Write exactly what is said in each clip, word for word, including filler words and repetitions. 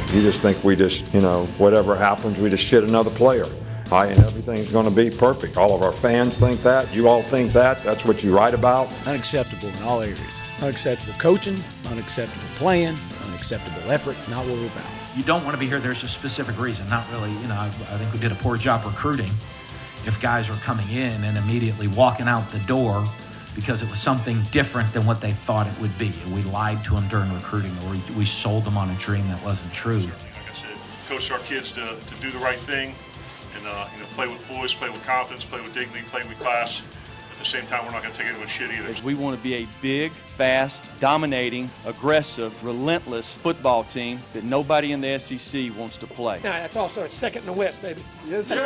You just think we just, you know, whatever happens, we just shit another player. I, and everything's going to be perfect. All of our fans think that. You all think that. That's what you write about. Unacceptable in all areas. Unacceptable coaching, unacceptable playing, unacceptable effort, not what we're about. You don't want to be here. There's a specific reason. Not really, you know, I, I think we did a poor job recruiting. If guys are coming in and immediately walking out the door because it was something different than what they thought it would be. We lied to them during recruiting, or we, we sold them on a dream that wasn't true. Like I said, coach our kids to, to do the right thing and uh, you know, play with poise, play with confidence, play with dignity, play with class. At the same time, we're not going to take anyone shit either. We want to be a big, fast, dominating, aggressive, relentless football team that nobody in the S E C wants to play. Now, that's also a second in the West, baby. Yes, sir.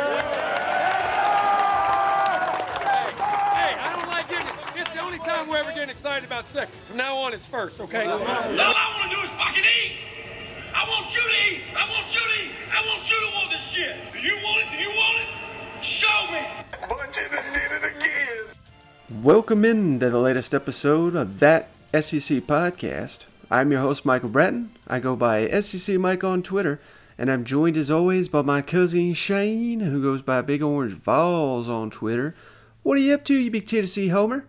Hey, hey, I don't like getting it. It's the only time we're ever getting excited about second. From now on, it's first, okay? All I want to do is fucking eat. I want you to eat. I want you to eat. I want you to want this shit. Do you want it? Do you want it? Show me. Bunch of did it again. Welcome in to the latest episode of That S E C Podcast. I'm your host, Michael Bratton. I go by S E C Mike on Twitter, and I'm joined as always by my cousin Shane, who goes by Big Orange Vols on Twitter. What are you up to, you big Tennessee homer?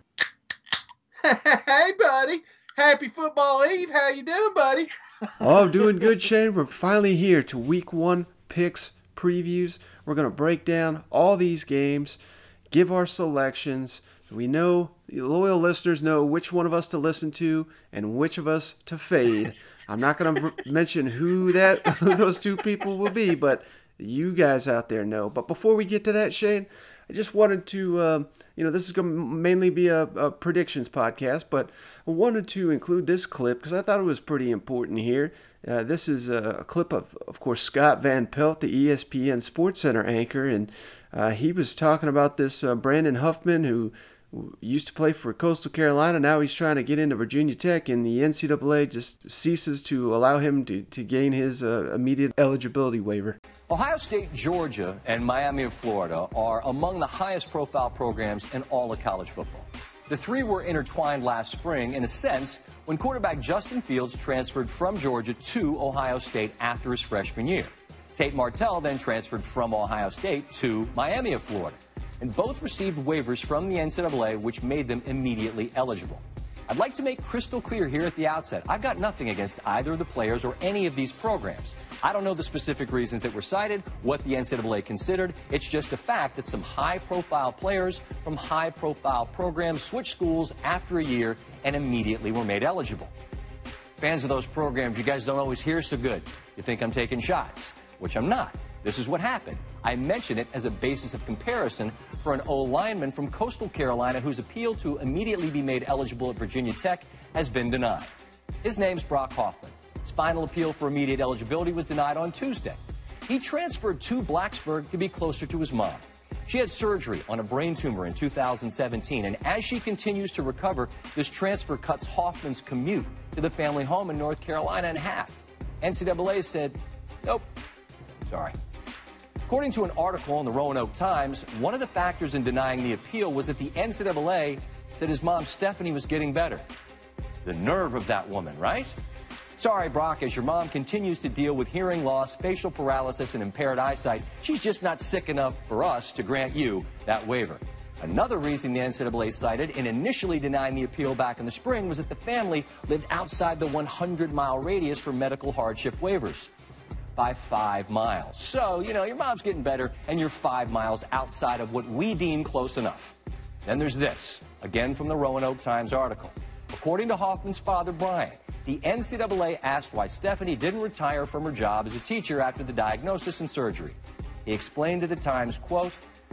Hey, buddy. Happy football eve. How you doing, buddy? Oh, I'm doing good, Shane. We're finally here to week one picks, previews. We're going to break down all these games, give our selections. We know, the loyal listeners know which one of us to listen to and which of us to fade. I'm not going to mention who that who those two people will be, but you guys out there know. But before we get to that, Shane, I just wanted to, um, you know, this is going to mainly be a, a predictions podcast, but I wanted to include this clip because I thought it was pretty important here. Uh, this is a, a clip of, of course, Scott Van Pelt, the E S P N SportsCenter anchor, and uh, he was talking about this uh, Brandon Huffman, who used to play for Coastal Carolina. Now he's trying to get into Virginia Tech, and the N C double A just ceases to allow him to, to gain his uh, immediate eligibility waiver. Ohio State, Georgia, and Miami of Florida are among the highest profile programs in all of college football. The three were intertwined last spring, in a sense, when quarterback Justin Fields transferred from Georgia to Ohio State after his freshman year. Tate Martell then transferred from Ohio State to Miami of Florida, and both received waivers from the N C double A, which made them immediately eligible. I'd like to make crystal clear here at the outset, I've got nothing against either of the players or any of these programs. I don't know the specific reasons that were cited, what the N C double A considered. It's just a fact that some high-profile players from high-profile programs switched schools after a year and immediately were made eligible. Fans of those programs, you guys don't always hear so good. You think I'm taking shots, which I'm not. This is what happened. I mention it as a basis of comparison for an O-lineman from Coastal Carolina whose appeal to immediately be made eligible at Virginia Tech has been denied. His name's Brock Hoffman. His final appeal for immediate eligibility was denied on Tuesday. He transferred to Blacksburg to be closer to his mom. She had surgery on a brain tumor in two thousand seventeen, and as she continues to recover, this transfer cuts Hoffman's commute to the family home in North Carolina in half. N C double A said, nope, sorry. According to an article in the Roanoke Times, one of the factors in denying the appeal was that the N C double A said his mom, Stephanie, was getting better. The nerve of that woman, right? Sorry, Brock, as your mom continues to deal with hearing loss, facial paralysis, and impaired eyesight, she's just not sick enough for us to grant you that waiver. Another reason the N C double A cited in initially denying the appeal back in the spring was that the family lived outside the hundred mile radius for medical hardship waivers. By five miles. So, you know, your mom's getting better and you're five miles outside of what we deem close enough. Then there's this, again from the Roanoke Times article. According to Hoffman's father, Brian, the N C double A asked why Stephanie didn't retire from her job as a teacher after the diagnosis and surgery. He explained to the Times, quote,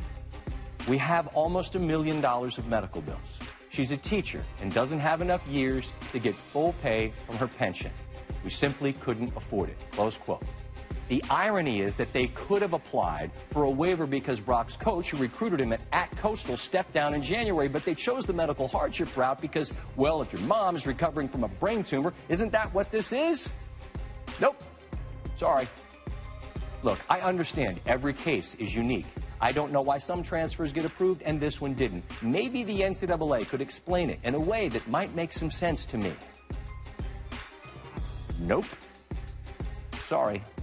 "We have almost a million dollars of medical bills. She's a teacher and doesn't have enough years to get full pay from her pension. We simply couldn't afford it," close quote. The irony is that they could have applied for a waiver because Brock's coach, who recruited him at, at Coastal, stepped down in January, but they chose the medical hardship route because, well, if your mom is recovering from a brain tumor, isn't that what this is? Nope. Sorry. Look, I understand every case is unique. I don't know why some transfers get approved and this one didn't. Maybe the N C double A could explain it in a way that might make some sense to me. Nope. Sorry.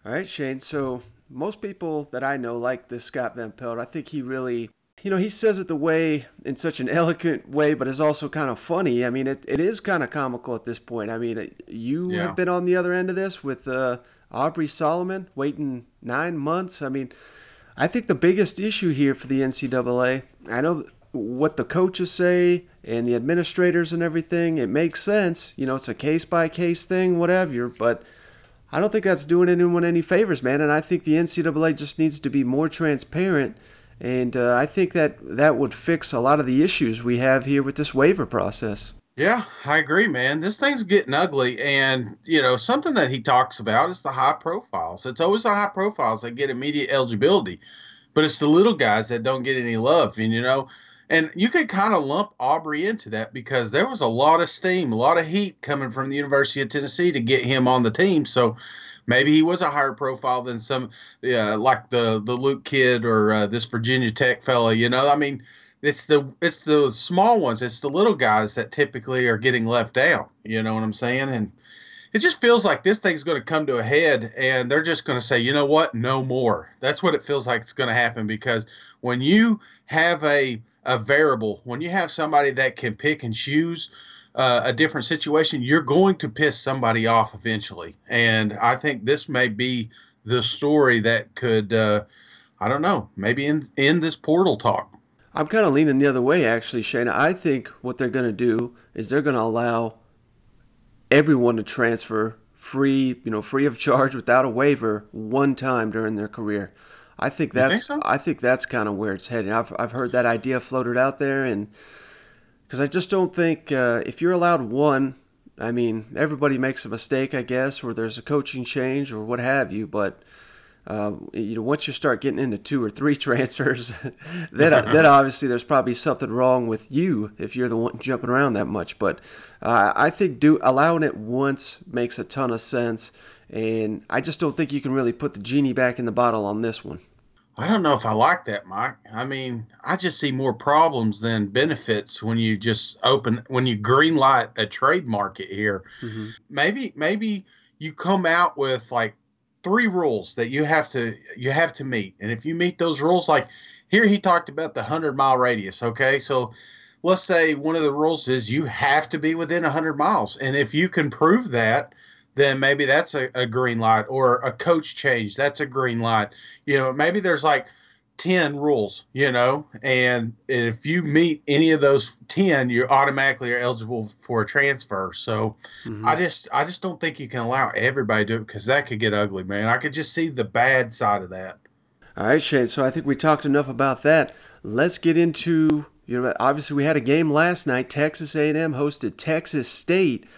All right, Shane. So most people that I know like this Scott Van Pelt. I think he really, you know, he says it the way, in such an eloquent way, but it's also kind of funny. I mean, it, it is kind of comical at this point. I mean, you Yeah. have been on the other end of this with uh, Aubrey Solomon waiting nine months. I mean, I think the biggest issue here for the N C double A, I know what the coaches say and the administrators and everything, it makes sense. You know, it's a case-by-case thing, whatever, but I don't think that's doing anyone any favors, man. And I think the N C double A just needs to be more transparent. And uh, I think that that would fix a lot of the issues we have here with this waiver process. Yeah, I agree, man. This thing's getting ugly. And, you know, something that he talks about is the high profiles. It's always the high profiles that get immediate eligibility. But it's the little guys that don't get any love. And, you know, and you could kind of lump Aubrey into that because there was a lot of steam, a lot of heat coming from the University of Tennessee to get him on the team. So maybe he was a higher profile than some, uh, like the the Luke kid or uh, this Virginia Tech fella. You know, I mean, it's the it's the small ones, it's the little guys that typically are getting left out. You know what I'm saying? And it just feels like this thing's going to come to a head, and they're just going to say, you know what, no more. That's what it feels like it's going to happen, because when you have a a variable, when you have somebody that can pick and choose uh, a different situation, you're going to piss somebody off eventually. And I think this may be the story that could, uh, I don't know, maybe in, in this portal talk. I'm kind of leaning the other way, actually, Shane. I think what they're going to do is they're going to allow everyone to transfer free, you know, free of charge without a waiver one time during their career. I think that's think so? I think that's kind of where it's heading. I've I've heard that idea floated out there, and because I just don't think uh, if you're allowed one, I mean, everybody makes a mistake, I guess, or there's a coaching change or what have you. But uh, you know, once you start getting into two or three transfers, then then obviously there's probably something wrong with you if you're the one jumping around that much. But uh, I think do allowing it once makes a ton of sense. And I just don't think you can really put the genie back in the bottle on this one. I don't know if I like that, Mike. I mean, I just see more problems than benefits when you just open, when you green light a trade market here. Mm-hmm. Maybe, maybe you come out with like three rules that you have to, you have to meet. And if you meet those rules, like here, he talked about the hundred mile radius. Okay. So let's say one of the rules is you have to be within a hundred miles. And if you can prove that, then maybe that's a, a green light, or a coach change. That's a green light. You know, maybe there's like ten rules, you know, and if you meet any of those ten, you automatically are eligible for a transfer. So mm-hmm. I just, I just don't think you can allow everybody to do it, because that could get ugly, man. I could just see the bad side of that. All right, Shane. So I think we talked enough about that. Let's get into, you know, obviously we had a game last night. Texas A and M hosted Texas State.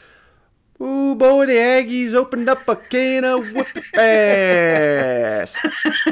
Ooh, boy, the Aggies opened up a can of whoop-ass.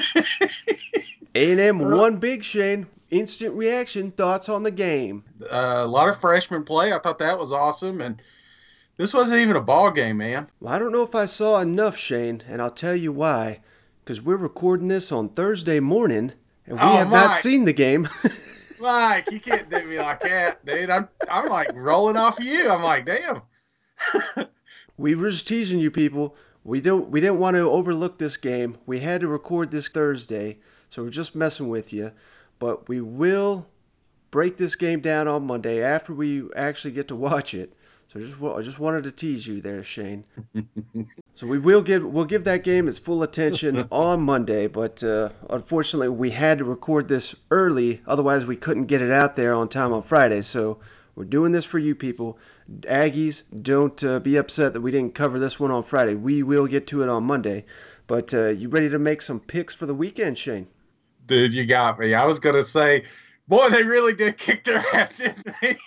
A and M won big, Shane. Instant reaction. Thoughts on the game? Uh, a lot of freshman play. I thought that was awesome. And this wasn't even a ball game, man. Well, I don't know if I saw enough, Shane, and I'll tell you why. Because we're recording this on Thursday morning, and we oh, have Mike. not seen the game. Mike, you can't do me like that, dude. I'm, I'm like rolling off of you. I'm like, damn. We were just teasing you people. We don't. We didn't want to overlook this game. We had to record this Thursday, so we're just messing with you. But we will break this game down on Monday after we actually get to watch it. So just I just wanted to tease you there, Shane. So we will give we'll give that game its full attention on Monday. But uh, unfortunately, we had to record this early. Otherwise, we couldn't get it out there on time on Friday. So we're doing this for you people. Aggies, don't uh, be upset that we didn't cover this one on Friday. We will get to it on Monday. But uh, you ready to make some picks for the weekend, Shane? Dude, you got me. I was going to say, boy, they really did kick their ass, didn't they?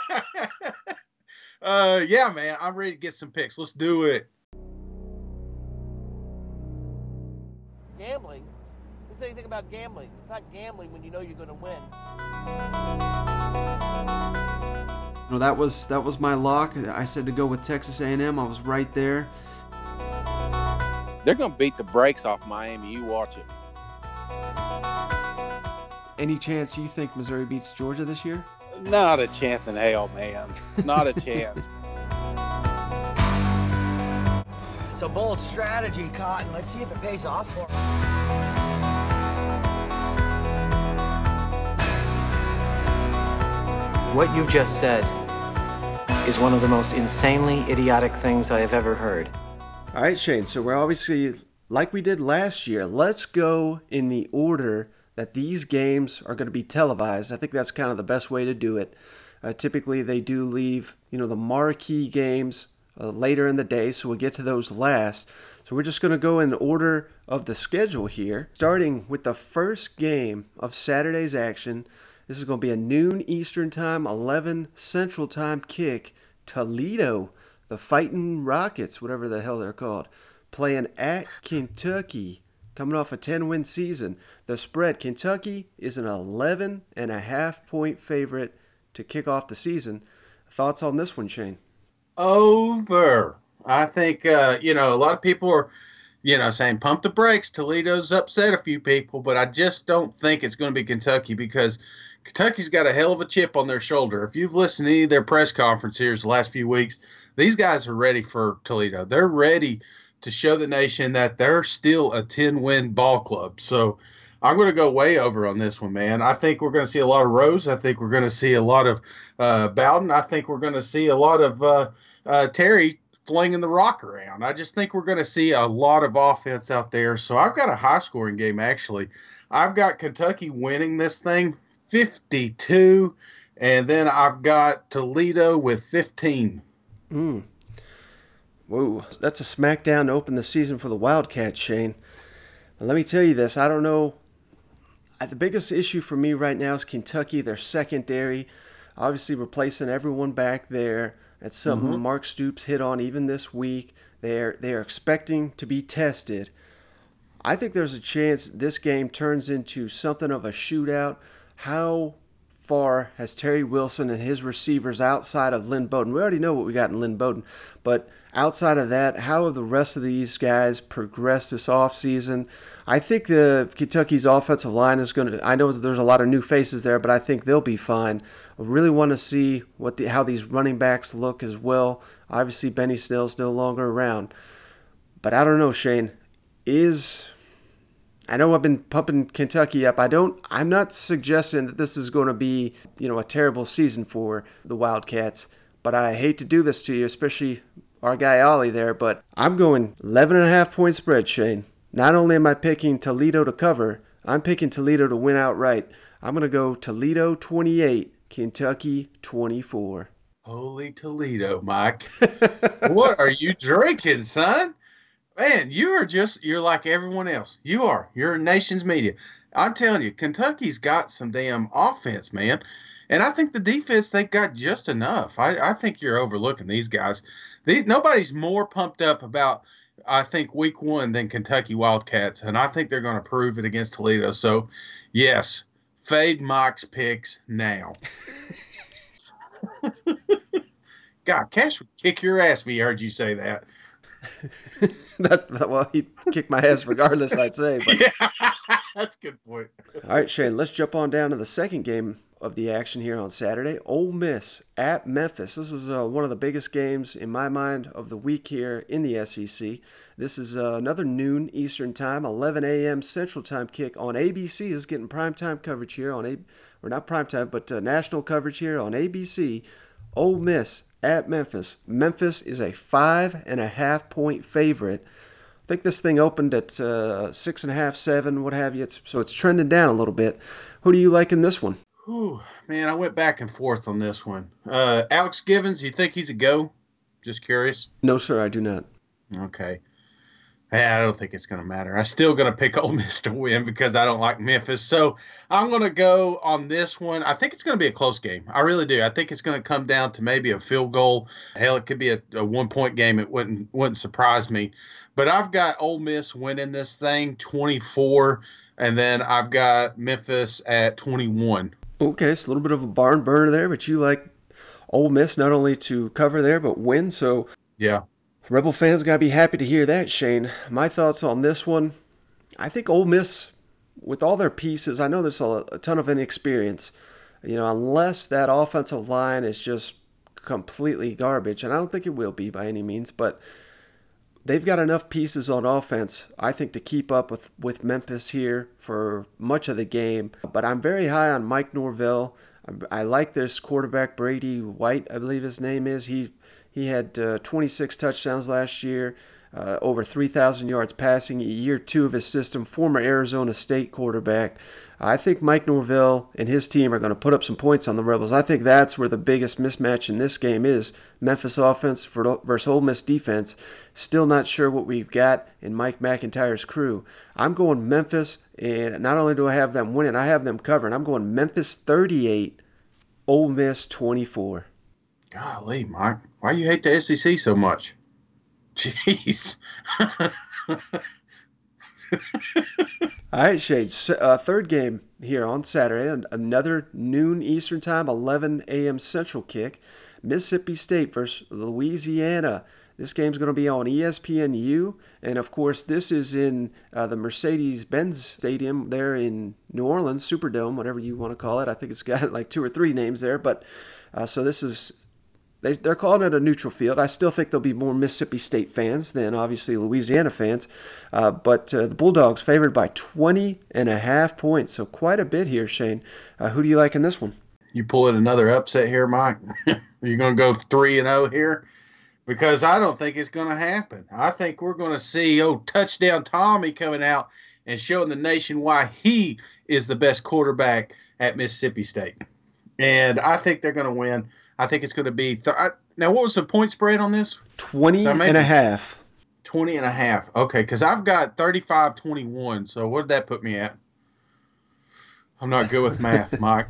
uh, yeah, man, I'm ready to get some picks. Let's do it. Gambling? Who said anything about gambling? It's not gambling when you know you're going to win. No, that was that was my lock. I said to go with Texas A and M. I was right there. They're going to beat the brakes off Miami. You watch it. Any chance you think Missouri beats Georgia this year? Not a chance in hell, man. Not a chance. a bold strategy, Cotton. Let's see if it pays off for him. What you just said is one of the most insanely idiotic things I have ever heard. All right, Shane, so we're obviously, like we did last year, let's go in the order that these games are going to be televised. I think that's kind of the best way to do it. Uh, typically, they do leave, you know, the marquee games uh, later in the day, so we'll get to those last. So we're just going to go in order of the schedule here, starting with the first game of Saturday's action. This is going to be a noon Eastern Time, eleven Central Time kick. Toledo, the Fighting Rockets, whatever the hell they're called, playing at Kentucky, coming off a ten-win season. The spread, Kentucky is an eleven and a half point favorite to kick off the season. Thoughts on this one, Shane? Over. I think, uh, you know, a lot of people are, you know, saying pump the brakes. Toledo's upset a few people, but I just don't think it's going to be Kentucky because Kentucky's got a hell of a chip on their shoulder. If you've listened to any of their press conferences the last few weeks, these guys are ready for Toledo. They're ready to show the nation that they're still a ten-win ball club. So I'm going to go way over on this one, man. I think we're going to see a lot of Rose. I think we're going to see a lot of uh, Bowden. I think we're going to see a lot of uh, uh, Terry flinging the rock around. I just think we're going to see a lot of offense out there. So I've got a high-scoring game, actually. I've got Kentucky winning this thing fifty-two, and then I've got Toledo with fifteen. Mm. Whoa, that's a smackdown to open the season for the Wildcats, Shane. Now, let me tell you this. I don't know. The biggest issue for me right now is Kentucky, their secondary. Obviously replacing everyone back there. That's something mm-hmm. Mark Stoops hit on even this week. They're, they're expecting to be tested. I think there's a chance this game turns into something of a shootout. How far has Terry Wilson and his receivers outside of Lynn Bowden? We already know what we got in Lynn Bowden, but outside of that, how have the rest of these guys progressed this offseason? I think the Kentucky's offensive line is going to, I know there's a lot of new faces there, but I think they'll be fine. I really want to see what the, how these running backs look as well. Obviously, Benny Snell's no longer around. But I don't know, Shane. Is... I know I've been pumping Kentucky up. I don't. I'm not suggesting that this is going to be, you know, a terrible season for the Wildcats. But I hate to do this to you, especially our guy Ollie there. But I'm going eleven and a half point spread, Shane. Not only am I picking Toledo to cover, I'm picking Toledo to win outright. I'm going to go Toledo twenty-eight, Kentucky twenty-four. Holy Toledo, Mike! What are you drinking, son? Man, you are just, you're like everyone else. You are. You're nation's media. I'm telling you, Kentucky's got some damn offense, man. And I think the defense, they've got just enough. I, I think you're overlooking these guys. These, nobody's more pumped up about, I think, week one than Kentucky Wildcats. And I think they're going to prove it against Toledo. So, yes, fade Mike's picks now. God, Cash would kick your ass if he heard you say that. that, well, he'd kick my ass regardless, I'd say. But. Yeah, that's a good point. All right, Shane, let's jump on down to the second game of the action here on Saturday. Ole Miss at Memphis. This is uh, one of the biggest games, in my mind, of the week here in the S E C. This is uh, another noon Eastern Time, eleven a.m. Central Time kick on A B C. This is getting primetime coverage here on A, or not primetime, but uh, national coverage here on A B C. Ole Miss at Memphis. Memphis is a five and a half point favorite. I think this thing opened at uh, six and a half, seven, what have you. It's, so it's trending down a little bit. Who do you like in this one? Whew, man, I went back and forth on this one. Uh, Alex Givens, you think he's a go? Just curious. No, sir, I do not. Okay. I don't think it's going to matter. I'm still going to pick Ole Miss to win because I don't like Memphis. So I'm going to go on this one. I think it's going to be a close game. I really do. I think it's going to come down to maybe a field goal. Hell, it could be a, a one-point game. It wouldn't wouldn't surprise me. But I've got Ole Miss winning this thing twenty-four, and then I've got Memphis at twenty-one. Okay, it's a little bit of a barn burner there, but you like Ole Miss not only to cover there but win. So yeah. Rebel fans got to be happy to hear that, Shane. My thoughts on this one, I think Ole Miss, with all their pieces, I know there's a, a ton of inexperience. You know, unless that offensive line is just completely garbage, and I don't think it will be by any means, but they've got enough pieces on offense, I think, to keep up with, with Memphis here for much of the game. But I'm very high on Mike Norvell. I, I like this quarterback, Brady White, I believe his name is. He he had uh, twenty-six touchdowns last year, uh, over three thousand yards passing, year two of his system, former Arizona State quarterback. I think Mike Norvell and his team are going to put up some points on the Rebels. I think that's where the biggest mismatch in this game is. Memphis offense versus Ole Miss defense. Still not sure what we've got in Mike McIntyre's crew. I'm going Memphis, and not only do I have them winning, I have them covering. I'm going Memphis thirty-eight, Ole Miss twenty-four. Golly, Mike. Why you hate the S E C so much? Jeez. All right, Shade. Uh, third game here on Saturday. Another noon Eastern time, eleven a.m. Central kick. Mississippi State versus Louisiana. This game's going to be on E S P N U. And, of course, this is in uh, the Mercedes-Benz Stadium there in New Orleans, Superdome, whatever you want to call it. I think it's got like two or three names there. But uh, so this is... They, they're calling it a neutral field. I still think there'll be more Mississippi State fans than obviously Louisiana fans. Uh, but uh, the Bulldogs favored by twenty and a half points. So quite a bit here, Shane. Uh, who do you like in this one? You pulling another upset here, Mike? You're going to go three and oh here? Because I don't think it's going to happen. I think we're going to see old touchdown Tommy coming out and showing the nation why he is the best quarterback at Mississippi State. And I think they're going to win. I think it's going to be th- I, now. What was the point spread on this? Twenty and a half. Twenty and a half. Okay, because I've got thirty-five twenty-one. So what did that put me at? I'm not good with math, Mike.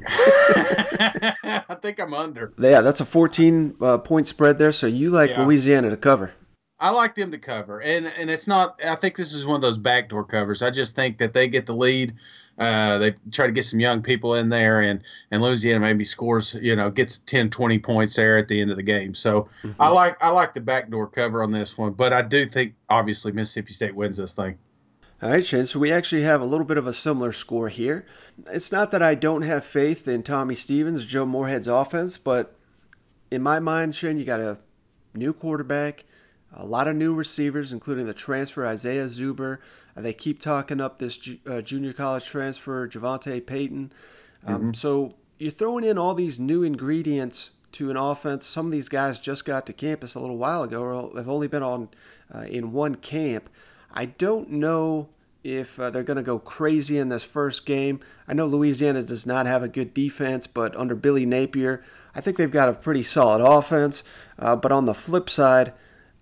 I think I'm under. Yeah, that's a fourteen uh, point spread there. So you like yeah. Louisiana to cover? I like them to cover, and and it's not. I think this is one of those backdoor covers. I just think that they get the lead. Uh, they try to get some young people in there, and, and Louisiana maybe scores, you know, gets ten, twenty points there at the end of the game. So mm-hmm. I like I like the backdoor cover on this one, but I do think obviously Mississippi State wins this thing. All right, Shane. So we actually have a little bit of a similar score here. It's not that I don't have faith in Tommy Stevens, Joe Moorhead's offense, but in my mind, Shane, you got a new quarterback. A lot of new receivers, including the transfer Isaiah Zuber. Uh, they keep talking up this ju- uh, junior college transfer, Javante Payton. Um, mm-hmm. So you're throwing in all these new ingredients to an offense. Some of these guys just got to campus a little while ago, or have only been on uh, in one camp. I don't know if uh, they're going to go crazy in this first game. I know Louisiana does not have a good defense, but under Billy Napier, I think they've got a pretty solid offense. Uh, but on the flip side,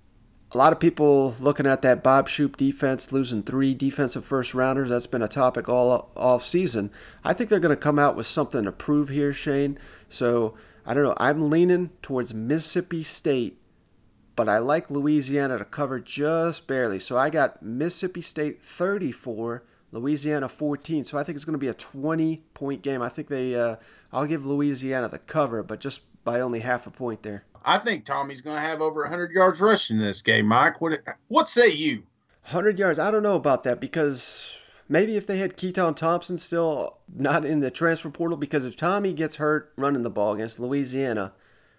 a lot of people looking at that Bob Shoop defense, losing three defensive first-rounders. That's been a topic all off season. I think they're going to come out with something to prove here, Shane. So, I don't know. I'm leaning towards Mississippi State, but I like Louisiana to cover just barely. So, I got Mississippi State thirty-four, Louisiana fourteen. So, I think it's going to be a twenty-point game. I think they. Uh, I'll give Louisiana the cover, but just by only half a point there. I think Tommy's going to have over one hundred yards rushing in this game, Mike. What what say you? one hundred yards. I don't know about that because maybe if they had Keaton Thompson still not in the transfer portal, because if Tommy gets hurt running the ball against Louisiana,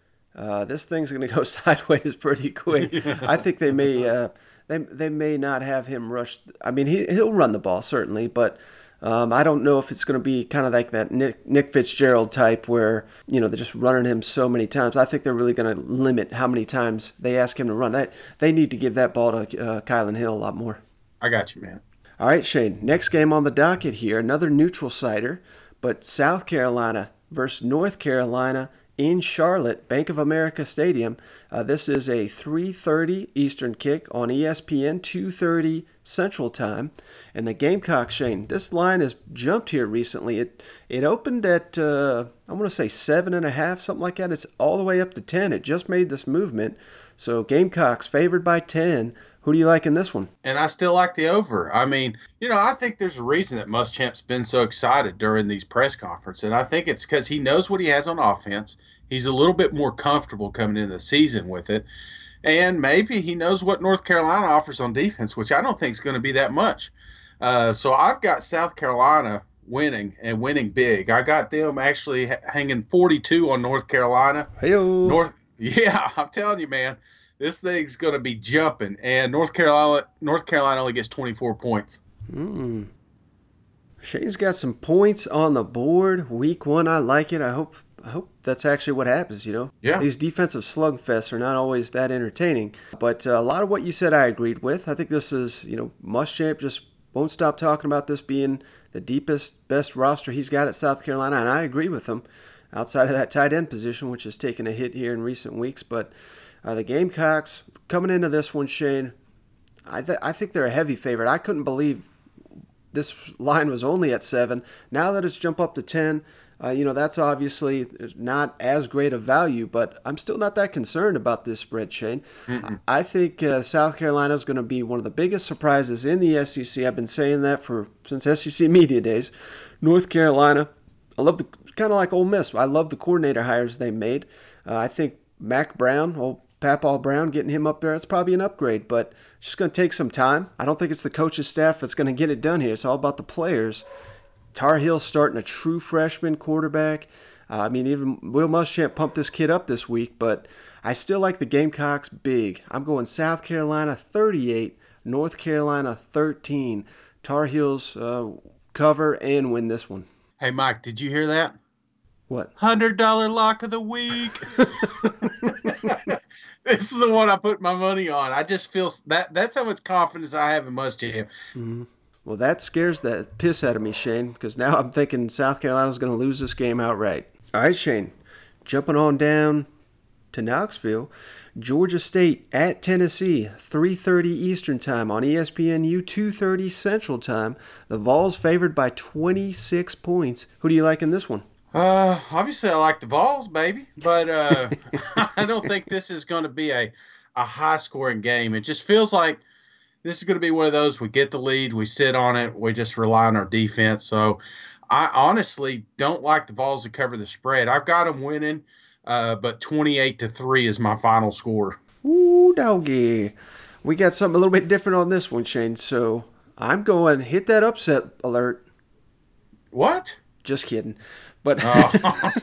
uh, this thing's going to go sideways pretty quick. Yeah. I think they may uh, they they may not have him rush. I mean, he he'll run the ball certainly, but Um, I don't know if it's going to be kind of like that Nick, Nick Fitzgerald type where, you know, they're just running him so many times. I think they're really going to limit how many times they ask him to run. That, they need to give that ball to uh, Kylan Hill a lot more. I got you, man. All right, Shane. Next game on the docket here, another neutral sider, but South Carolina versus North Carolina in Charlotte, Bank of America Stadium. Uh, this is a three thirty Eastern kick on E S P N, two thirty Central Time. And the Gamecocks, Shane, this line has jumped here recently. It it opened at, uh, I want to say seven and a half, something like that. It's all the way up to ten. It just made this movement. So Gamecocks favored by ten. Who do you like in this one? And I still like the over. I mean, you know, I think there's a reason that Muschamp's been so excited during these press conferences. And I think it's because he knows what he has on offense. He's a little bit more comfortable coming into the season with it. And maybe he knows what North Carolina offers on defense, which I don't think is going to be that much. Uh, so I've got South Carolina winning and winning big. I got them actually hanging forty-two on North Carolina. Hey-o. North, yeah, I'm telling you, man. This thing's going to be jumping, and North Carolina North Carolina only gets twenty-four points. Hmm. Shane's got some points on the board. Week one, I like it. I hope I hope that's actually what happens, you know? Yeah. These defensive slugfests are not always that entertaining. But uh, a lot of what you said I agreed with. I think this is, you know, Muschamp just won't stop talking about this being the deepest, best roster he's got at South Carolina, and I agree with him outside of that tight end position, which has taken a hit here in recent weeks. But uh, the Gamecocks, coming into this one, Shane, I, th- I think they're a heavy favorite. I couldn't believe this line was only at seven. Now that it's jumped up to ten, uh, you know, that's obviously not as great a value, but I'm still not that concerned about this spread, Shane. Mm-mm. I think uh, South Carolina is going to be one of the biggest surprises in the S E C. I've been saying that for since S E C media days. North Carolina, I love the kind of like Ole Miss. I love the coordinator hires they made. Uh, I think Mac Brown, old Papaw Brown, getting him up there, it's probably an upgrade, but it's just going to take some time. I don't think it's the coach's staff that's going to get it done here. It's all about the players. Tar Heels starting a true freshman quarterback. Uh, I mean, even Will Muschamp pumped this kid up this week, but I still like the Gamecocks big. I'm going South Carolina thirty-eight, North Carolina thirteen. Tar Heels uh, cover and win this one. Hey, Mike, did you hear that? What? one hundred dollars lock of the week. This is the one I put my money on. I just feel that that's how much confidence I have in Muschamp. Mm-hmm. Well, that scares the piss out of me, Shane, because now I'm thinking South Carolina's going to lose this game outright. All right, Shane, jumping on down to Knoxville. Georgia State at Tennessee, three thirty Eastern Time on E S P N U, two thirty Central Time. The Vols favored by twenty-six points. Who do you like in this one? Uh, obviously I like the Vols, baby, but uh, I don't think this is going to be a, a high-scoring game. It just feels like this is going to be one of those, we get the lead, we sit on it, we just rely on our defense. So I honestly don't like the Vols to cover the spread. I've got them winning, uh, but twenty-eight to three is my final score. Ooh, doggy. We got something a little bit different on this one, Shane, so I'm going hit that upset alert. What? Just kidding. But oh.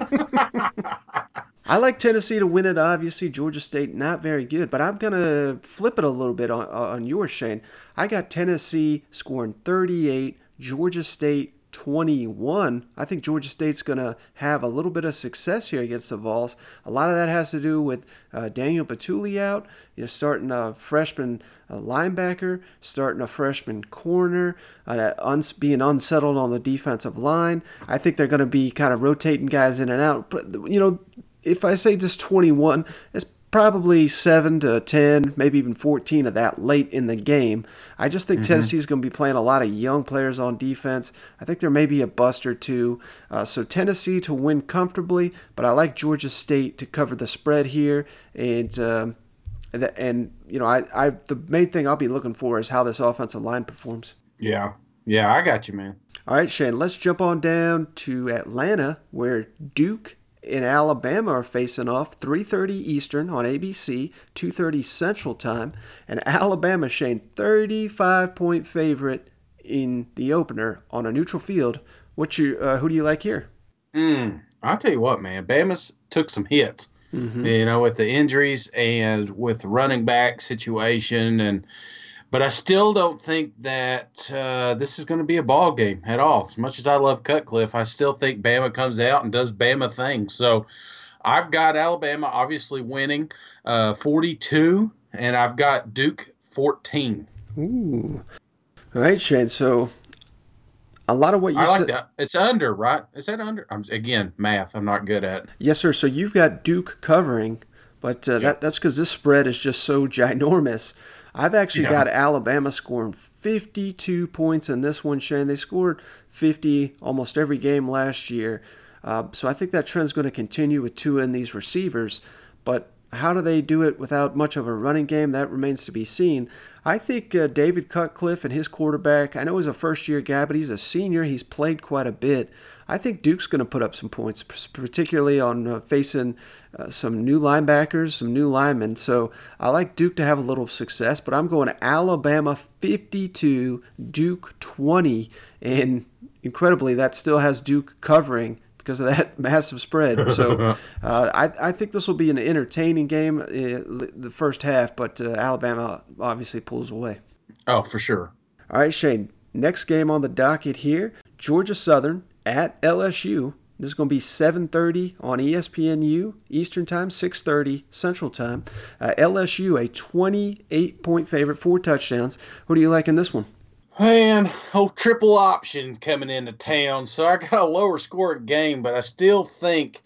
I like Tennessee to win it, obviously. Georgia State, not very good. But I'm going to flip it a little bit on, on yours, Shane. I got Tennessee scoring thirty-eight, Georgia State twenty-one. I think Georgia State's going to have a little bit of success here against the Vols. A lot of that has to do with uh, Daniel Batuli out, you know, starting a freshman uh, linebacker, starting a freshman corner, uh, uns- being unsettled on the defensive line. I think they're going to be kind of rotating guys in and out. But, you know, if I say just twenty-one, it's probably seven to ten, maybe even fourteen of that late in the game. I just think mm-hmm. Tennessee's going to be playing a lot of young players on defense. I think there may be a bust or two. Uh, so Tennessee to win comfortably, but I like Georgia State to cover the spread here. And, um, and, and you know, I, I the main thing I'll be looking for is how this offensive line performs. Yeah. Yeah, I got you, man. All right, Shane, let's jump on down to Atlanta, where Duke in Alabama are facing off, three thirty Eastern on A B C, two thirty Central Time. And Alabama, Shane, thirty-five point favorite in the opener on a neutral field. What you? Uh, who do you like here? Mm, I'll tell you what, man. Bama's took some hits, mm-hmm. you know, with the injuries and with the running back situation. and But I still don't think that uh, this is going to be a ball game at all. As much as I love Cutcliffe, I still think Bama comes out and does Bama things. So I've got Alabama obviously winning uh, forty-two, and I've got Duke fourteen. Ooh. All right, Shane. So a lot of what you I like said. that. It's under, right? Is that under? I'm Again, math I'm not good at. Yes, sir. So you've got Duke covering, but uh, yeah. that, that's because this spread is just so ginormous. I've actually yeah. got Alabama scoring fifty-two points in this one, Shane. They scored fifty almost every game last year. Uh, so I think that trend's going to continue with two in these receivers. But how do they do it without much of a running game? That remains to be seen. I think uh, David Cutcliffe and his quarterback, I know he's a first-year guy, but he's a senior. He's played quite a bit. I think Duke's going to put up some points, particularly on uh, facing uh, some new linebackers, some new linemen. So I like Duke to have a little success, but I'm going to Alabama fifty-two, Duke twenty, and incredibly, that still has Duke covering because of that massive spread. So uh, I, I think this will be an entertaining game uh, the first half, but uh, Alabama obviously pulls away. Oh, for sure. All right, Shane, next game on the docket here, Georgia Southern at L S U. This is going to be seven thirty on E S P N U Eastern Time, six thirty Central Time. Uh, L S U, a twenty-eight point favorite, four touchdowns. Who do you like in this one? Man, oh, triple option coming into town. So I got a lower scoring game, but I still think,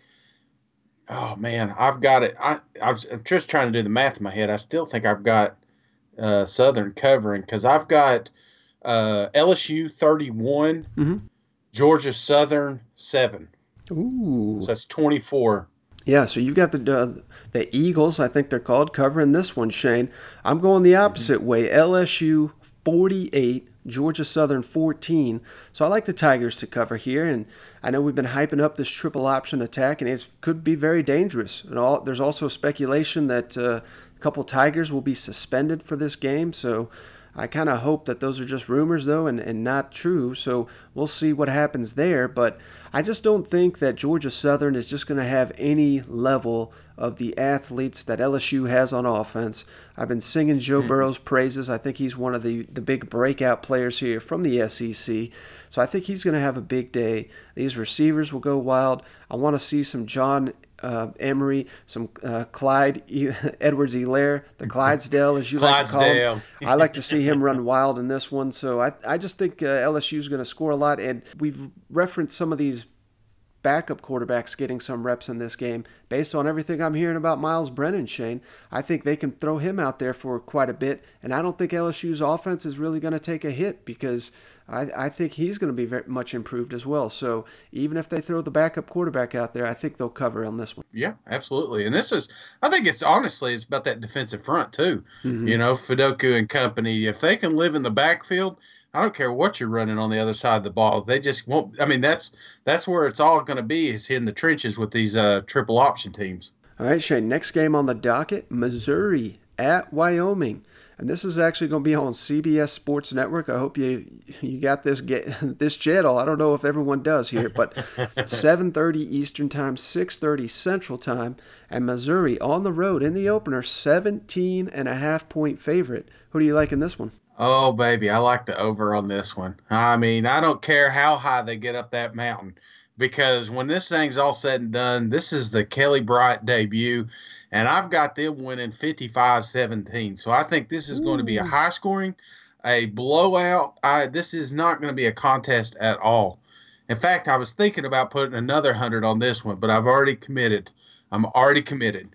oh, man, I've got it. I, I'm just trying to do the math in my head. I still think I've got uh, Southern covering because I've got uh, L S U thirty-one, mm-hmm. Georgia Southern seven. Ooh. So that's twenty-four. Yeah, so you got the uh, the Eagles, I think they're called, covering this one, Shane. I'm going the opposite mm-hmm. way. L S U forty-eight, Georgia Southern fourteen. So I like the Tigers to cover here, and I know we've been hyping up this triple option attack, and it could be very dangerous. And all, there's also speculation that uh, a couple Tigers will be suspended for this game, so I kind of hope that those are just rumors, though, and, and not true. So we'll see what happens there. But I just don't think that Georgia Southern is just going to have any level of the athletes that L S U has on offense. I've been singing Joe mm-hmm. Burrow's praises. I think he's one of the, the big breakout players here from the S E C. So I think he's going to have a big day. These receivers will go wild. I want to see some John Uh, Emery, some uh, Clyde e- Edwards-Helaire, the Clydesdale, as you like to call him. I like to see him run wild in this one. So I, I just think uh, L S U is going to score a lot. And we've referenced some of these backup quarterbacks getting some reps in this game. Based on everything I'm hearing about Miles Brennan, Shane, I think they can throw him out there for quite a bit. And I don't think L S U's offense is really going to take a hit because I, I think he's going to be very much improved as well. So even if they throw the backup quarterback out there, I think they'll cover on this one. Yeah, absolutely. And this is, I think it's honestly, it's about that defensive front too. Mm-hmm. You know, Fidoku and company, if they can live in the backfield, I don't care what you're running on the other side of the ball. They just won't. I mean, that's that's where it's all going to be, is in the trenches with these uh, triple option teams. All right, Shane, next game on the docket, Missouri at Wyoming. And this is actually going to be on C B S Sports Network. I hope you you got this get, this channel. I don't know if everyone does here, but seven thirty Eastern Time, six thirty Central Time, and Missouri on the road in the opener, seventeen and a half point favorite. Who do you like in this one? Oh, baby, I like the over on this one. I mean, I don't care how high they get up that mountain, because when this thing's all said and done, this is the Kelly Bryant debut, and I've got them winning fifty-five seventeen. So I think this is Ooh. going to be a high scoring, a blowout. I, this is not going to be a contest at all. In fact, I was thinking about putting another one hundred on this one, but I've already committed. I'm already committed.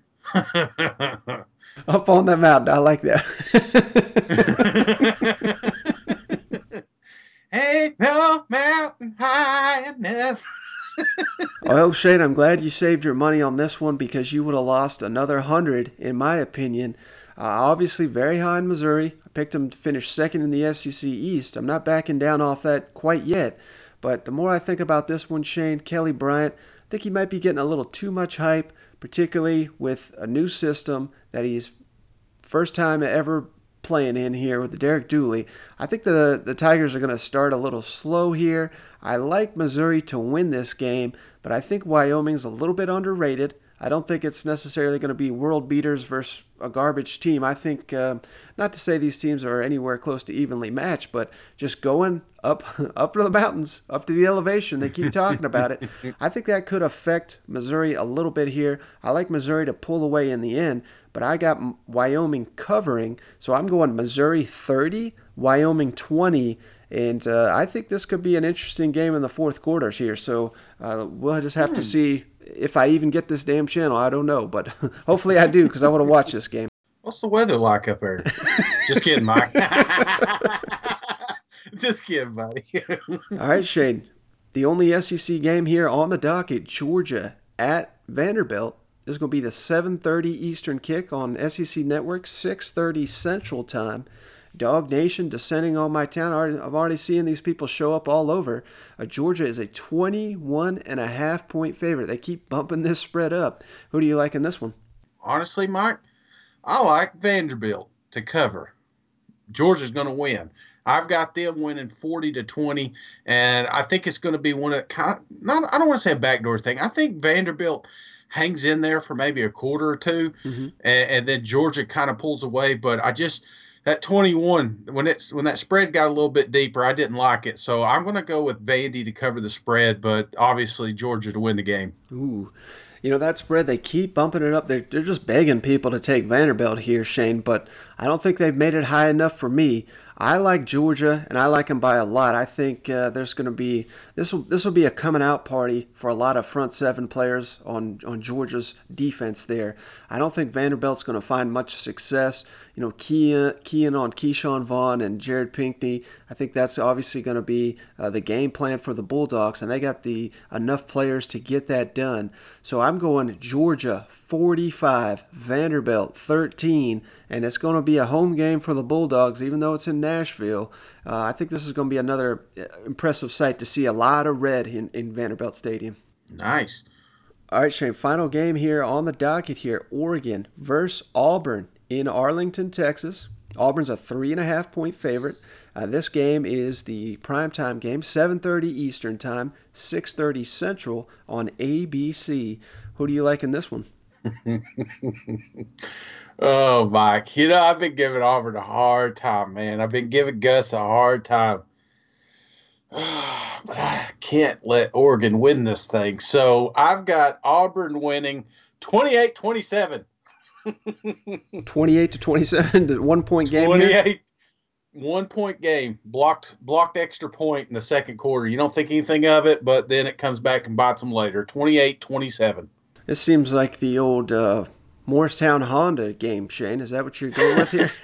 Up on that mountain. I like that. Ain't no mountain high enough. Well, Shane, I'm glad you saved your money on this one, because you would have lost another hundred, in my opinion. Uh, obviously, very high in Missouri. I picked them to finish second in the S E C East. I'm not backing down off that quite yet. But the more I think about this one, Shane, Kelly Bryant, I think he might be getting a little too much hype, particularly with a new system that he's first time ever playing in here with the Derek Dooley. I think the, the Tigers are going to start a little slow here. I like Missouri to win this game, but I think Wyoming's a little bit underrated. I don't think it's necessarily going to be world beaters versus a garbage team. I think, uh, not to say these teams are anywhere close to evenly matched, but just going up up to the mountains, up to the elevation, they keep talking about it. I think that could affect Missouri a little bit here. I like Missouri to pull away in the end, but I got Wyoming covering, so I'm going Missouri thirty, Wyoming twenty, and uh, I think this could be an interesting game in the fourth quarters here. So uh, we'll just have hmm. to see if I even get this damn channel. I don't know, but hopefully I do, because I want to watch this game. What's the weather like up there? Just kidding, Mike. Just kidding, buddy. All right, Shane. The only S E C game here on the docket, Georgia at Vanderbilt, is going to be the seven thirty Eastern kick on S E C Network, six thirty Central Time. Dog Nation descending on my town. I've already seen these people show up all over. Uh, Georgia is a twenty-one and a half point favorite. They keep bumping this spread up. Who do you like in this one? Honestly, Mike, I like Vanderbilt to cover. Georgia's going to win. I've got them winning forty to twenty, and I think it's going to be one of kind of, not, I don't want to say a backdoor thing. I think Vanderbilt hangs in there for maybe a quarter or two, mm-hmm. and, and then Georgia kind of pulls away. But I just that twenty-one when it's when that spread got a little bit deeper, I didn't like it. So I'm going to go with Vandy to cover the spread, but obviously Georgia to win the game. Ooh. You know, that spread, they keep bumping it up. They're, they're just begging people to take Vanderbilt here, Shane, but I don't think they've made it high enough for me. I like Georgia, and I like them by a lot. I think uh, there's going to be this will this will be a coming out party for a lot of front seven players on on Georgia's defense there. I don't think Vanderbilt's going to find much success. You know, keying, keying on Keyshawn Vaughn and Jared Pinkney. I think that's obviously going to be uh, the game plan for the Bulldogs, and they got the enough players to get that done. So I'm going Georgia forty-five, Vanderbilt thirteen, and it's going to be a home game for the Bulldogs, even though it's in Nashville. Uh, I think this is going to be another impressive sight to see a lot of red in, in Vanderbilt Stadium. Nice. All right, Shane, final game here on the docket here, Oregon versus Auburn in Arlington, Texas. Auburn's a three and a half point favorite. Uh, this game is the primetime game, seven thirty Eastern Time, six thirty Central on A B C. Who do you like in this one? Oh, Mike. You know, I've been giving Auburn a hard time, man. I've been giving Gus a hard time. But I can't let Oregon win this thing. So I've got Auburn winning twenty-eight twenty-seven. twenty-eight to twenty-seven, one point game twenty-eight, here? One point game. Blocked blocked extra point in the second quarter. You don't think anything of it, but then it comes back and bites them later. twenty-eight twenty-seven. This seems like the old uh, Morristown Honda game, Shane. Is that what you're going with here?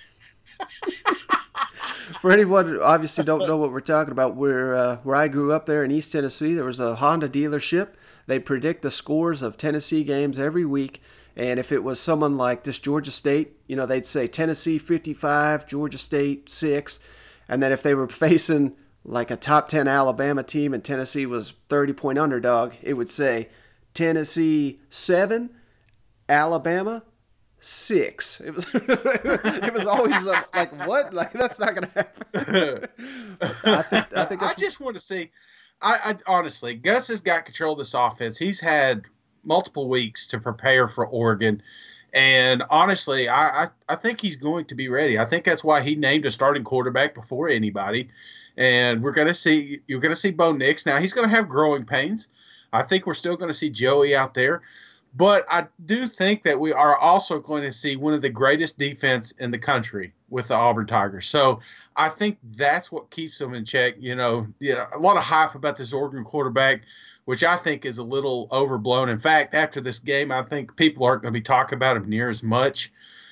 For anyone who obviously don't know what we're talking about, where uh, where I grew up there in East Tennessee, there was a Honda dealership. They predict the scores of Tennessee games every week. And if it was someone like this Georgia State, you know, they'd say Tennessee fifty-five, Georgia State six. And then if they were facing like a top ten Alabama team and Tennessee was thirty-point underdog, it would say Tennessee seven, Alabama six. It was it was always uh, like, what? Like, that's not going to happen. I think I think I just want to see. I, I honestly, Gus has got control of this offense. He's had multiple weeks to prepare for Oregon, and honestly, I, I I think he's going to be ready. I think that's why he named a starting quarterback before anybody. And we're going to see you're going to see Bo Nix. Now he's going to have growing pains. I think we're still going to see Joey out there. But I do think that we are also going to see one of the greatest defense in the country with the Auburn Tigers. So I think that's what keeps them in check. You know, you know, a lot of hype about this Oregon quarterback, which I think is a little overblown. In fact, after this game, I think people aren't going to be talking about him near as much,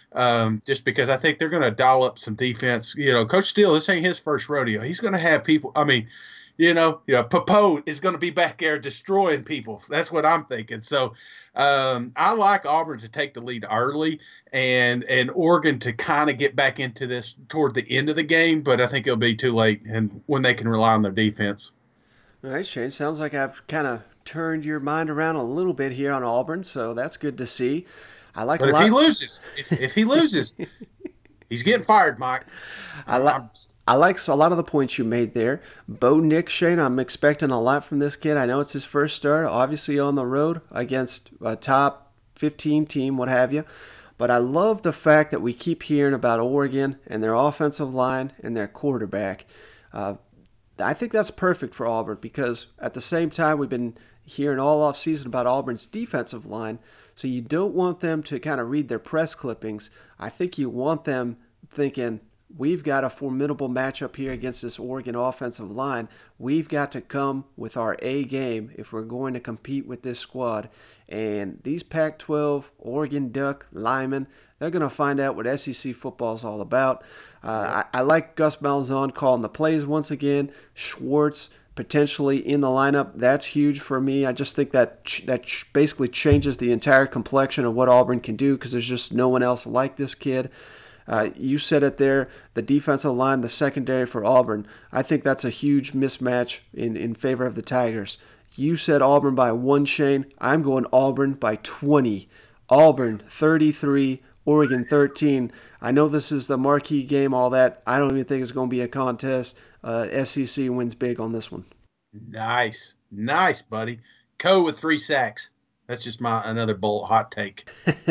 um, just because I think they're going to dial up some defense. You know, Coach Steele, this ain't his first rodeo. He's going to have people – I mean – You know, you know, Popo is going to be back there destroying people. That's what I'm thinking. So um, I like Auburn to take the lead early and and Oregon to kind of get back into this toward the end of the game, but I think it'll be too late and when they can rely on their defense. All right, Shane, sounds like I've kind of turned your mind around a little bit here on Auburn, so that's good to see. I like. But a if lot- he loses, if, if he loses, he's getting fired, Mike. I like I like a lot of the points you made there. Bo Nix, Shane, I'm expecting a lot from this kid. I know it's his first start, obviously on the road against a top fifteen team, what have you. But I love the fact that we keep hearing about Oregon and their offensive line and their quarterback. Uh, I think that's perfect for Auburn because at the same time we've been hearing all offseason about Auburn's defensive line. So you don't want them to kind of read their press clippings. I think you want them thinking, we've got a formidable matchup here against this Oregon offensive line. We've got to come with our A game if we're going to compete with this squad. And these Pac twelve, Oregon Duck, linemen, they're going to find out what S E C football is all about. Uh, I, I like Gus Malzahn calling the plays once again. Schwartz potentially in the lineup. That's huge for me. I just think that ch- that ch- basically changes the entire complexion of what Auburn can do because there's just no one else like this kid. Uh, you said it there, the defensive line, the secondary for Auburn. I think that's a huge mismatch in, in favor of the Tigers. You said Auburn by one, Shane. I'm going Auburn by twenty. Auburn thirty-three, Oregon thirteen. I know this is the marquee game, all that. I don't even think it's going to be a contest. Uh, S E C wins big on this one. Nice. Nice, buddy. Co with three sacks. That's just my another bold hot take.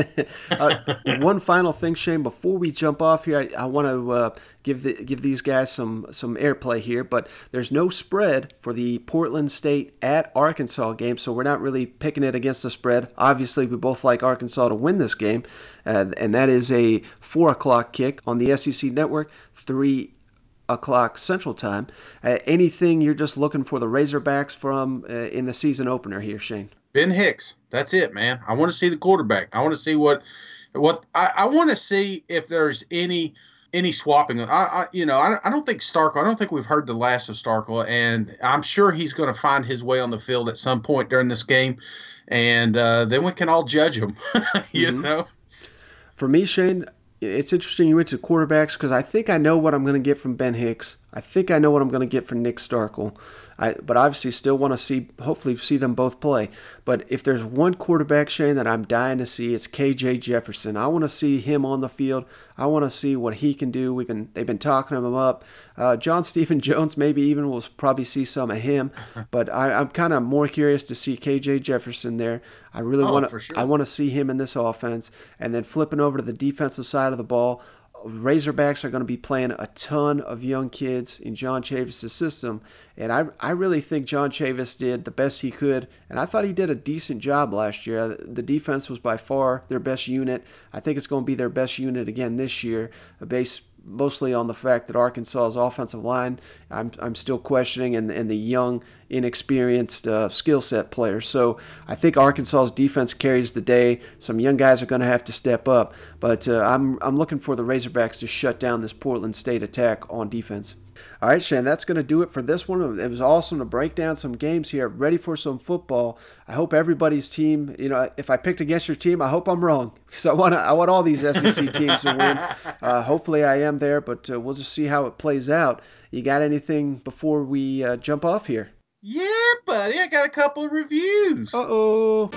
uh, one final thing, Shane, before we jump off here, I, I want to uh, give the, give these guys some some airplay here. But there's no spread for the Portland State at Arkansas game, so we're not really picking it against the spread. Obviously, we both like Arkansas to win this game, uh, and that is a four o'clock kick on the S E C Network, three o'clock Central Time. Uh, anything you're just looking for the Razorbacks from uh, in the season opener here, Shane? Ben Hicks. That's it, man. I want to see the quarterback. I want to see what, what I, I want to see if there's any any swapping. I, I you know, I, I don't think Starkel. I don't think we've heard the last of Starkel, and I'm sure he's going to find his way on the field at some point during this game, and uh, then we can all judge him. you mm-hmm. know. For me, Shane, it's interesting you went to quarterbacks because I think I know what I'm going to get from Ben Hicks. I think I know what I'm going to get from Nick Starkel. I, but obviously still want to see, hopefully see them both play. But if there's one quarterback, Shane, that I'm dying to see, it's K J Jefferson. I want to see him on the field. I want to see what he can do. We've been They've been talking him up. Uh, John Stephen Jones, maybe even we'll probably see some of him. But I, I'm kind of more curious to see K J Jefferson there. I really oh, want to. Sure. I want to see him in this offense. And then flipping over to the defensive side of the ball, Razorbacks are going to be playing a ton of young kids in John Chavis' system, and I I really think John Chavis did the best he could, and I thought he did a decent job last year. The defense was by far their best unit. I think it's going to be their best unit again this year, based mostly on the fact that Arkansas's offensive line, I'm I'm still questioning, and, and the young, inexperienced uh, skill set players. So I think Arkansas's defense carries the day. Some young guys are going to have to step up, but uh, I'm I'm looking for the Razorbacks to shut down this Portland State attack on defense. All right, Shane, that's going to do it for this one. It was awesome to break down some games here, ready for some football. I hope everybody's team, you know, if I picked against your team, I hope I'm wrong, because I want to, I want all these S E C teams to win. Uh, hopefully I am there, but uh, we'll just see how it plays out. You got anything before we uh, jump off here? Yeah, buddy, I got a couple of reviews. Uh-oh.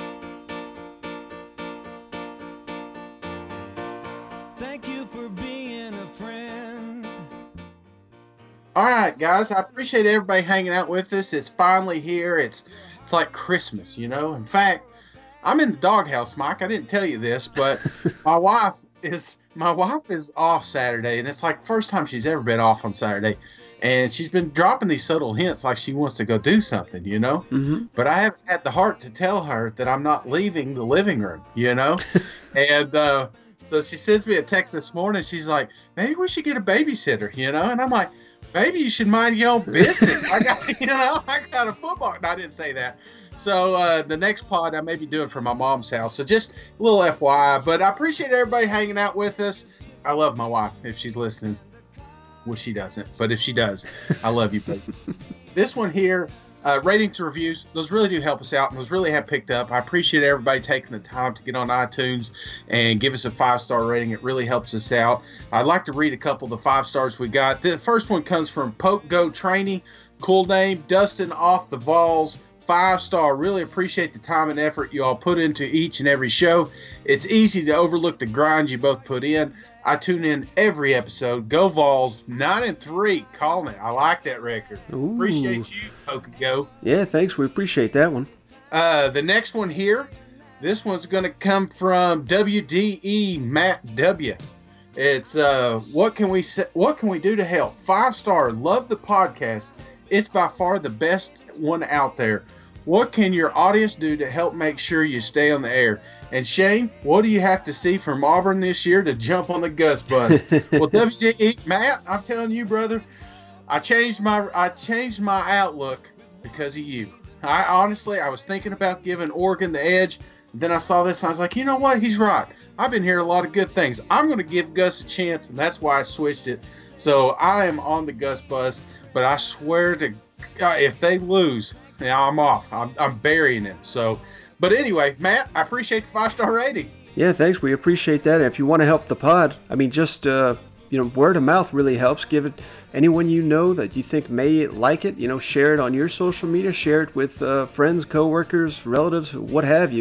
Thank you for being a friend. All right, guys, I appreciate everybody hanging out with us. It's finally here. It's it's like Christmas, you know. In fact, I'm in the doghouse, Mike. I didn't tell you this, but my wife is my wife is off Saturday, and it's like first time she's ever been off on Saturday. And she's been dropping these subtle hints like she wants to go do something, you know? Mm-hmm. But I haven't had the heart to tell her that I'm not leaving the living room, you know? and uh, so she sends me a text this morning. She's like, maybe we should get a babysitter, you know? And I'm like, baby, you should mind your own business. I got, you know, I got a football. No, I didn't say that. So uh, the next pod I may be doing from my mom's house. So just a little F Y I. But I appreciate everybody hanging out with us. I love my wife if she's listening. Well, she doesn't, but if she does, I love you, baby. This one here, uh, ratings to reviews, those really do help us out, and those really have picked up. I appreciate everybody taking the time to get on iTunes and give us a five-star rating. It really helps us out. I'd like to read a couple of the five stars we got. The first one comes from Poke Go Trainee. Cool name, Dustin Off the Vols. Five-star. Really appreciate the time and effort you all put into each and every show. It's easy to overlook the grind you both put in. I tune in every episode. Go Vols, nine and three. Calling it. I like that record. Ooh. Appreciate you, Poke-Go. Yeah, thanks. We appreciate that one. Uh, the next one here, this one's going to come from W D E Matt W. It's uh, what can we say, what can we do to help? Five star. Love the podcast. It's by far the best one out there. What can your audience do to help make sure you stay on the air? And Shane, what do you have to see from Auburn this year to jump on the Gus bus? Well, W D E, Matt, I'm telling you, brother, I changed my I changed my outlook because of you. I honestly, I was thinking about giving Oregon the edge. Then I saw this, and I was like, you know what? He's right. I've been hearing a lot of good things. I'm going to give Gus a chance, and that's why I switched it. So I am on the Gus bus, but I swear to God, if they lose, yeah, I'm off. I'm, I'm burying it. So, but anyway, Matt, I appreciate the five-star rating. Yeah, thanks. We appreciate that. And if you want to help the pod, I mean, just, uh, you know, word of mouth really helps. Give it anyone you know that you think may like it. You know, share it on your social media. Share it with uh, friends, coworkers, relatives, what have you.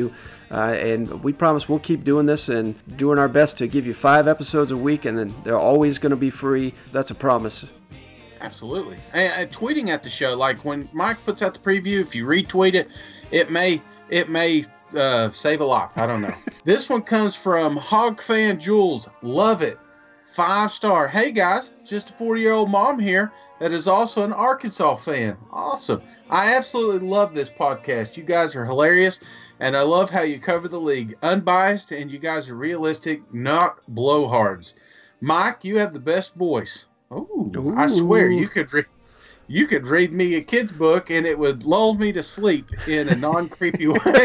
Uh, and we promise we'll keep doing this and doing our best to give you five episodes a week, and then they're always going to be free. That's a promise. Absolutely. And, and tweeting at the show, like when Mike puts out the preview, if you retweet it, it may it may uh, save a life. I don't know. This one comes from Hog Fan Jules. Love it. Five star. Hey guys, just a forty-year-old mom here that is also an Arkansas fan. Awesome. I absolutely love this podcast. You guys are hilarious, and I love how you cover the league. Unbiased, and you guys are realistic, not blowhards. Mike, you have the best voice. Ooh, I swear you could re- you could read me a kid's book and it would lull me to sleep in a non-creepy way.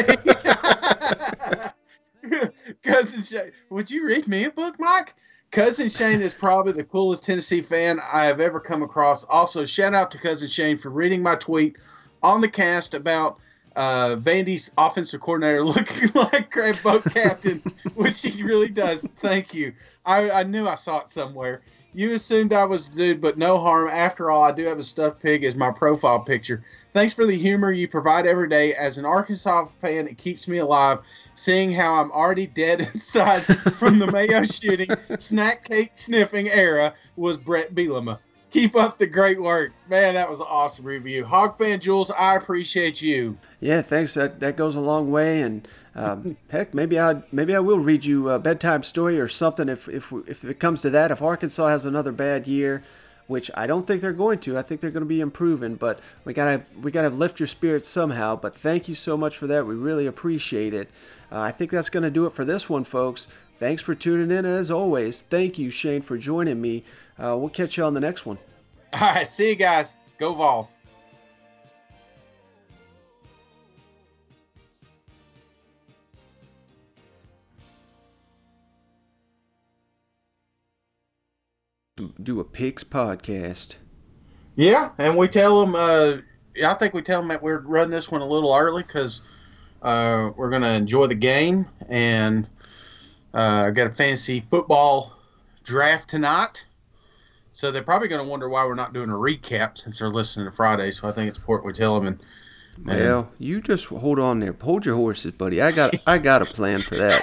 Cousin Shane, would you read me a book, Mike? Cousin Shane is probably the coolest Tennessee fan I have ever come across. Also, shout out to Cousin Shane for reading my tweet on the cast about uh, Vandy's offensive coordinator looking like Crab Boat Captain, which he really does. Thank you. I, I knew I saw it somewhere. You assumed I was the dude, but no harm. After all, I do have a stuffed pig as my profile picture. Thanks for the humor you provide every day. As an Arkansas fan, it keeps me alive, seeing how I'm already dead inside from the Mayo shooting, snack cake sniffing era was Brett Bielema. Keep up the great work. Man, that was an awesome review. Hog Fan Jules, I appreciate you. Yeah, thanks. That that goes a long way, and um, heck, maybe I maybe I will read you a bedtime story or something if if if it comes to that. If Arkansas has another bad year, which I don't think they're going to, I think they're going to be improving. But we gotta we gotta lift your spirits somehow. But thank you so much for that. We really appreciate it. Uh, I think that's going to do it for this one, folks. Thanks for tuning in as always. Thank you, Shane, for joining me. Uh, we'll catch you on the next one. All right, see you guys. Go Vols. Do a Picks podcast. Yeah, and we tell them, uh, I think we tell them that we're running this one a little early because uh, we're going to enjoy the game. And I uh, got a fantasy football draft tonight. So they're probably going to wonder why we're not doing a recap since they're listening to Friday. So I think it's important we tell them. And, and well, you just hold on there. Hold your horses, buddy. I got I got a plan for that.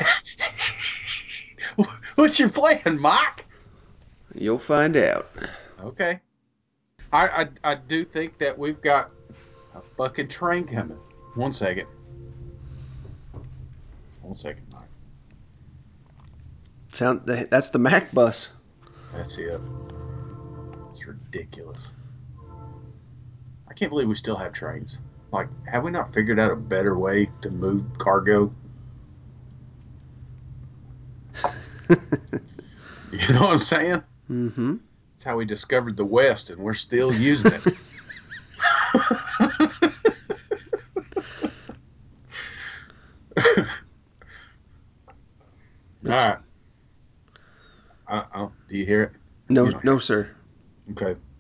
What's your plan, Mike? You'll find out. Okay. I, I I do think that we've got a fucking train coming. One second. One second, Mike. Sound that's the Mac bus. That's it. It's ridiculous. I can't believe we still have trains. Like, have we not figured out a better way to move cargo? You know what I'm saying? Mm-hmm. That's how we discovered the West, and we're still using it. All right. I, I, do you hear it? No, You know, no, sir. Okay.